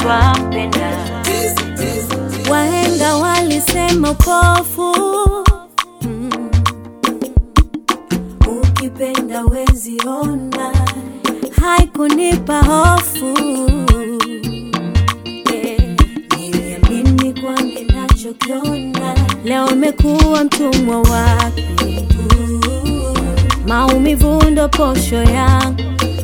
twampenda. Wahenga walisema upofu ukipenda wezi ona, haikunipa hofu. Niliamini kwa ninachokiona, leo nimekuwa mtumwa wake. Maumivu ndo posho yangu,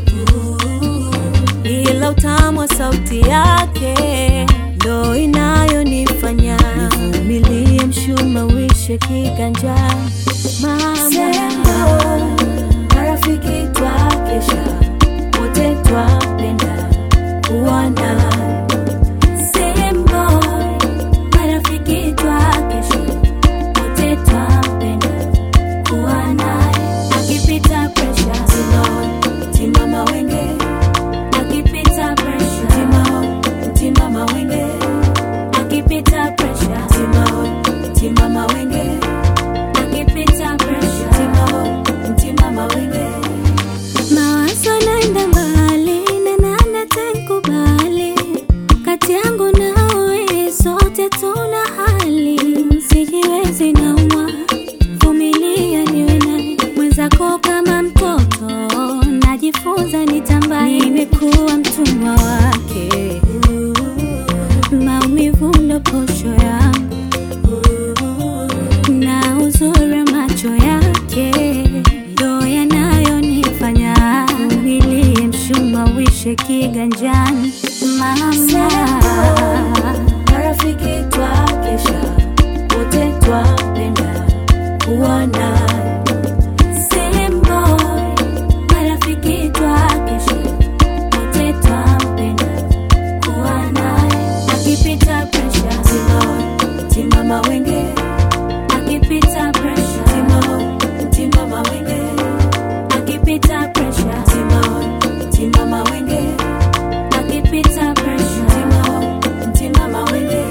ila utamu wa sauti yake ndo inayonifanya nivumilie mshuma wishe kiganjani. Mama, marafiki twakesha, wote twapenda kuwa naye. Same boy, marafiki twakesha, wote twapenda kuwa naye. Akipita pressure, timama wenge. Akipita pressure, timama wenge. Akipita pressure, timama wenge. Akipita pressure, timama wenge. Mawazo naenda mbali, nena tenkubali. Kati yangu nawe sote tuna hali, sijiwezi naumwa, vumilia niwe naye. Mwenzako kama mtoto, najifunza nitambaye. Nimekuwa mtumwa wake, maumivu ndo posho yangu, na uzuri macho yake ndo yanayonifanya nivumilie mshuma wishe kiganjani. Mama, marafiki twakesha, wote twapenda kuwa naye. Same boy, marafiki twakesha, wote twapenda kuwa naye. Akipita pressure, timama wenge. Akipita pressure, timama wenge. Akipita pressure, timama wenge. Akipita pressure, timama wenge.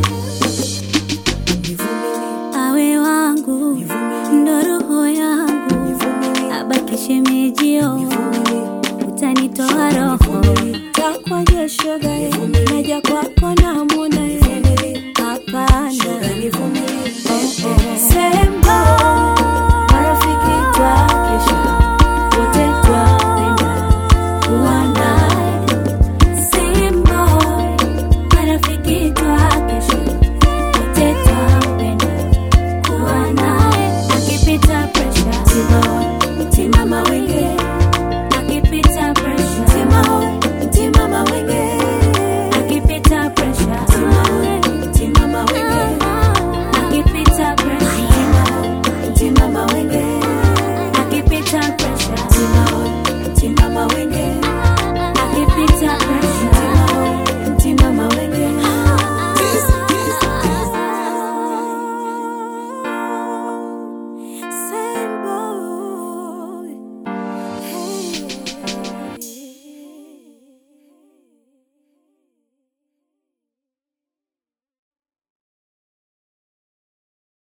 Awe wangu ndo roho yangu, abaki shemejio, utanitoa roho. Takwa jesho gae, naja kwako na mwona ye. Hapana, same boy.